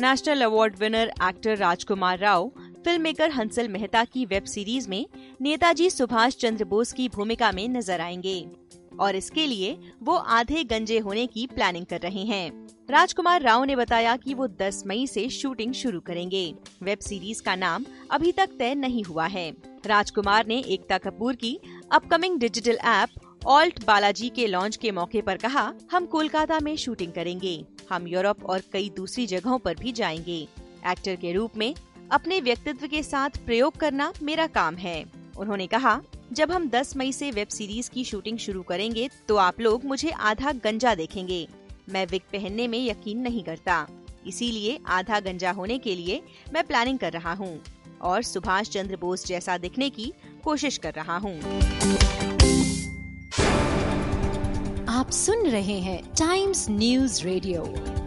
National award winner actor Rajkumar Rao film maker Hansal Mehta की web series में नेताजी सुभाष चंद्र बोस की भूमिका में नजर आएंगे और इसके लिए वो आधे गंजे होने की प्लानिंग कर रहे हैं। राजकुमार राव ने बताया कि वो 10 मई से शूटिंग शुरू करेंगे। वेब सीरीज का नाम अभी तक तय नहीं हुआ है। राजकुमार ने एकता कपूर की upcoming digital app alt Balaji के लॉन्च के मौके पर कहा, हम कोलकाता में शूटिंग करेंगे। हम यूरोप और कई दूसरी जगहों पर भी जाएंगे। एक्टर के रूप में अपने व्यक्तित्व के साथ प्रयोग करना मेरा काम है। उन्होंने कहा, जब हम 10 मई से वेब सीरीज की शूटिंग शुरू करेंगे तो आप लोग मुझे आधा गंजा देखेंगे। मैं विग पहनने में यकीन नहीं करता, इसीलिए आधा गंजा होने के लिए मैं प्लानिंग कर रहा हूँ और सुभाष चंद्र बोस जैसा दिखने की कोशिश कर रहा हूँ। आप सुन रहे हैं टाइम्स न्यूज़ रेडियो।